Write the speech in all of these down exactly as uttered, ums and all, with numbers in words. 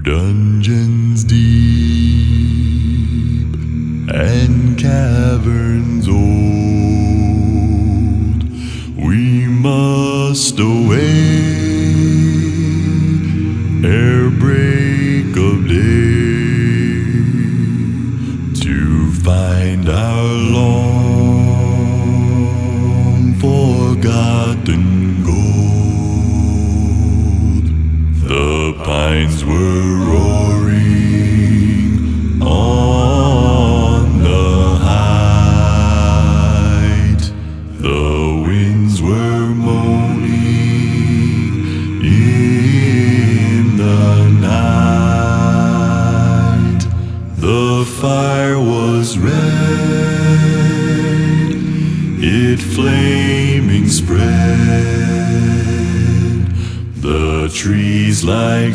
dungeons deep and caverns old we must away ere break of day to find our long forgotten gold. The pines were roaring on the height, the winds were moaning in the night. The fire was red, it flaming spread, the trees like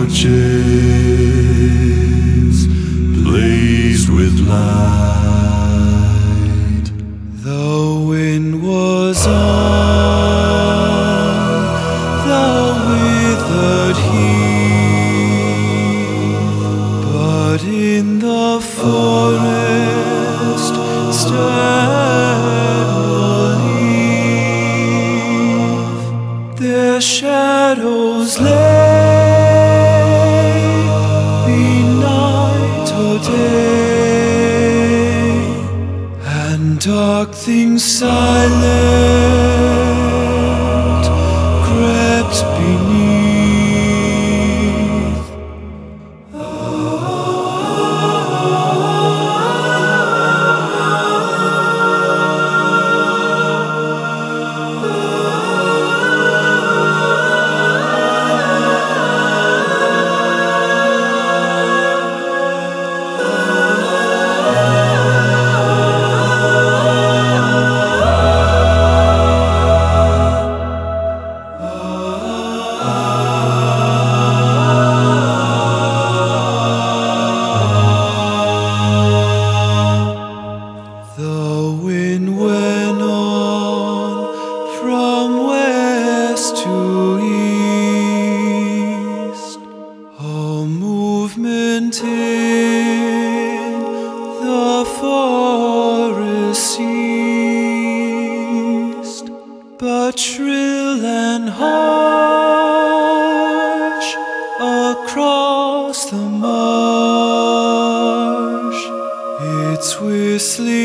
torches blazed with light. The wind was on the withered heath, but in the forest stirred no leaf. Their shadows lay, be night or day, and dark things silent crept beneath. The wind went on from west to east, all movement in the forest ceased, but shrill and harsh across the marsh its whistling